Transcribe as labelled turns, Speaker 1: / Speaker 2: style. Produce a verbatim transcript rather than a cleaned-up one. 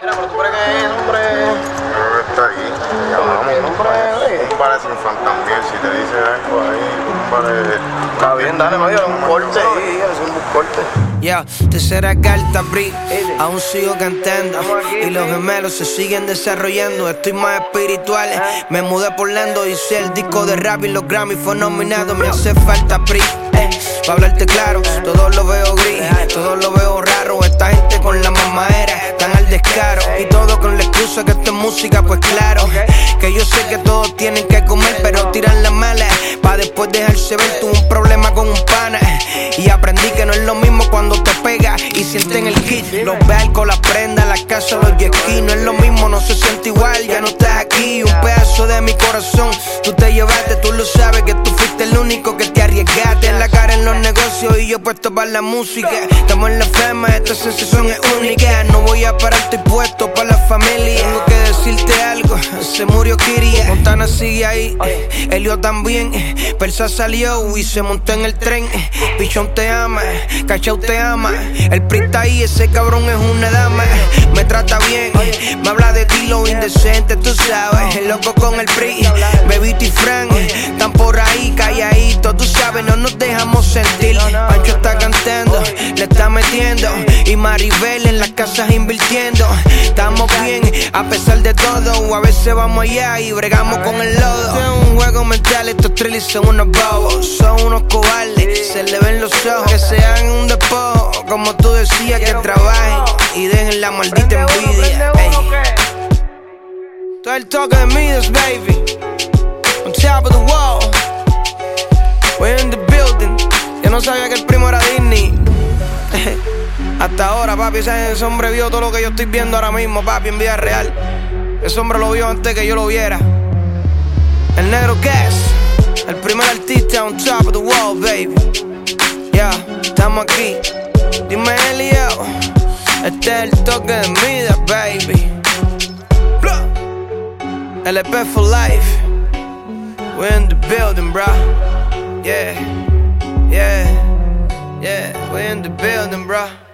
Speaker 1: Mira, pero tú crees que el hombre.
Speaker 2: Creo que está ahí. Ya vamos, hombre. Un par sin fantasmiel. Si te dice algo ahí, un par de.
Speaker 1: Está bien, dale, no, un corte ahí, un corte.
Speaker 3: Yo, tercera carta, Bri, aún sigo cantando y los gemelos se siguen desarrollando. Estoy más espiritual, me mudé por Lando. Hice el disco de rap y los Grammy fue nominado. Me hace falta Bri, eh, pa' hablarte claro. Todo lo veo gris, todo lo veo raro. Esta gente con la mamadera están al descaro y todo con la excusa que esto es música, pues claro. Que yo sé que todos tienen que comer, pero tiran la mala pa' después dejarse ver. Tuve un problema con un pana y aprendí que no es lo mismo cuando te pega y sienten el hit. Los barcos, las prendas, las casas, los jet skis. No es lo mismo, no se siente igual, ya no estás aquí. Un pedazo de mi corazón tú te llevaste, tú lo sabes que tú fuiste el único que te arriesgaste. En la cara en los negocios y yo puesto para la música. Estamos en la fama, esta sensación es única. No voy a parar, estoy puesto para la familia. Tengo que decirte algo, se murió Kiria. Montana sigue ahí, Elio también. Persa salió y se montó en el tren. Pichón te ama, Cachao te ama. El Pri está ahí, ese cabrón es una dama. Me trata bien, me habla de ti lo indecente, tú sabes. El loco con el Pri, Bebito y Frank están por ahí calladitos, tú sabes, no nos dejamos sentir. Pancho está cantando, le está metiendo y Maribel en las casas invirtiendo. Estamos bien, a pesar de todo. A veces vamos allá y bregamos con el lodo. Esto es un juego mental, estos trillis son unos bobos. Son unos cobardes, se le ven los ojos. Que sean un despojo, como tú decías, que trabajen y dejen la maldita envidia. Ey. Todo el toque de Midas, baby. On top of the wall. We're in the building. Yo no sabía que el primo era Disney. Hasta ahora, papi, ese hombre vio todo lo que yo estoy viendo ahora mismo, papi, en vida real. Ese hombre lo vio antes que yo lo viera. El negro Gas, el primer artista on top of the wall, baby. Ya, yeah, estamos aquí. Dime, Elio, este es el toque de Midas, baby. L P for life. We're in the building, bro. Yeah, yeah, yeah. We're in the building, bro.